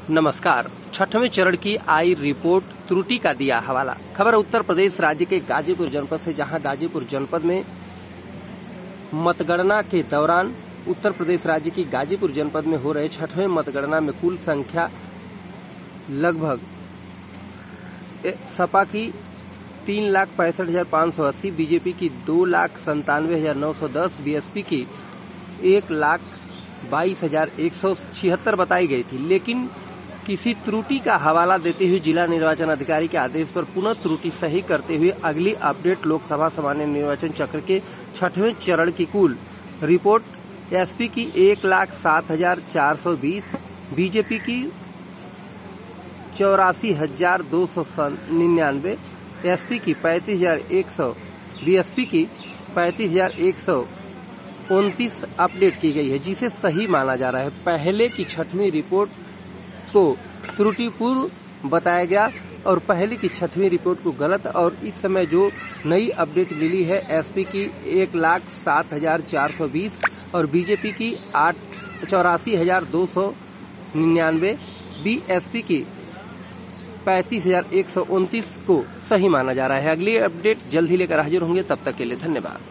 नमस्कार। छठवें चरण की आई रिपोर्ट त्रुटि का दिया हवाला। खबर उत्तर प्रदेश राज्य के गाजीपुर जनपद से, जहां गाजीपुर जनपद में मतगणना के दौरान उत्तर प्रदेश राज्य की गाजीपुर जनपद में हो रहे छठवें मतगणना में कुल संख्या लगभग सपा की 3,65,580, बीजेपी की 2,97,910, बीएसपी की 1,22,176 बताई गई थी। लेकिन किसी त्रुटि का हवाला देते हुए जिला निर्वाचन अधिकारी के आदेश पर पुनः त्रुटि सही करते हुए अगली अपडेट लोकसभा सामान्य निर्वाचन चक्र के छठवें चरण की कुल रिपोर्ट एसपी की 1,07,420, बीजेपी की 84,299, एसपी की 35,100, बीएसपी की 35,129 अपडेट की गई है, जिसे सही माना जा रहा है। पहले की छठवीं रिपोर्ट को त्रुटिपूर्ण बताया गया और पहले की छठवीं रिपोर्ट को गलत, और इस समय जो नई अपडेट मिली है एसपी की 1,07,420 और बीजेपी की 84,299, बीएसपी की 35,129 को सही माना जा रहा है। अगली अपडेट जल्द ही लेकर हाजिर होंगे, तब तक के लिए धन्यवाद।